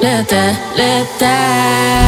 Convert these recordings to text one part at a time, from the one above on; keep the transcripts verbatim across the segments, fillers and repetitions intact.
летай, летай.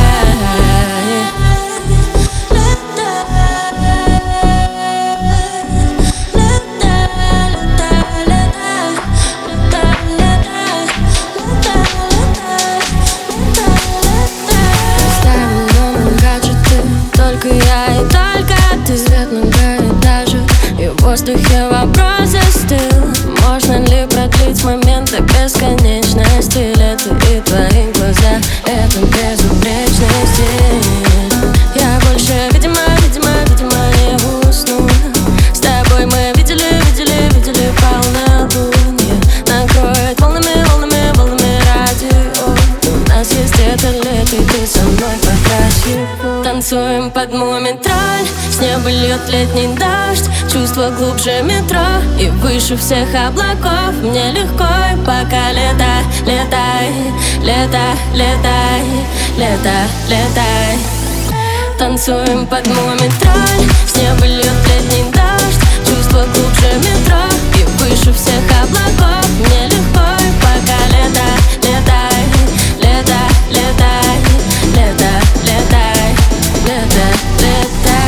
Только я и только ты. Свет мигает даже, и в воздухе вопрос застыл. Можно ли продлить момент до бесконечности? Лето и твои глаза — это безупречный стиль. Я больше, видимо, видимо, видимо, не усну. С тобой мы видели, видели, видели полнолуние. Накроет волнами, волнами, волнами радио. У нас есть это лето, и ты со мной покрасив. Танцуем под мумий-тролль, с неба льет летний дождь. Чувство глубже метро и выше всех облаков. Мне легко, и пока лето, летай, лето, летай, лето, летай. Танцуем под мумий-тролль, с неба льет летний дождь. Чувство глубже метро и выше всех облаков. Мне легко, и пока лето, летай, лето, летай, лето, летай, лето, летай.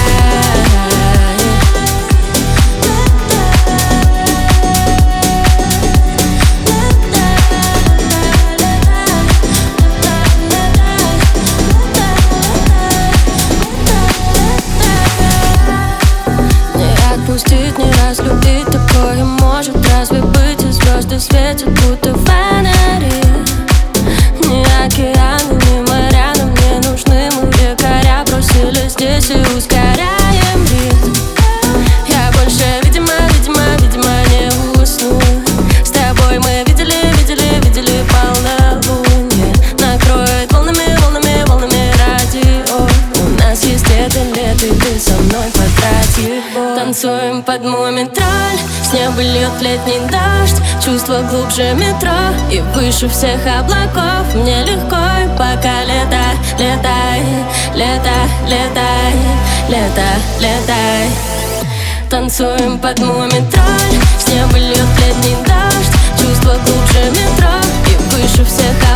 Отпустить, не разлюбить, такое может разве быть? И звезды светят, будто фонари. Ни океаны, ни моря нам не нужны. Мы якоря бросили здесь и ускоряем ритм. Я больше, видимо, видимо, видимо, не усну. С тобой мы видели, видели, видели полнолуние. Накроет волнами, волнами, волнами радио. У нас есть это лето, и ты со мной потратив. Танцуем под мумий-тролль, с неба льет летний дождь. Чувство глубже метро и выше всех облаков. Мне легко, и пока лето, летай, лето, летай, лето, летай. Танцуем под мумий-тролль, с неба льет летний дождь. Чувство глубже метро и выше всех облаков.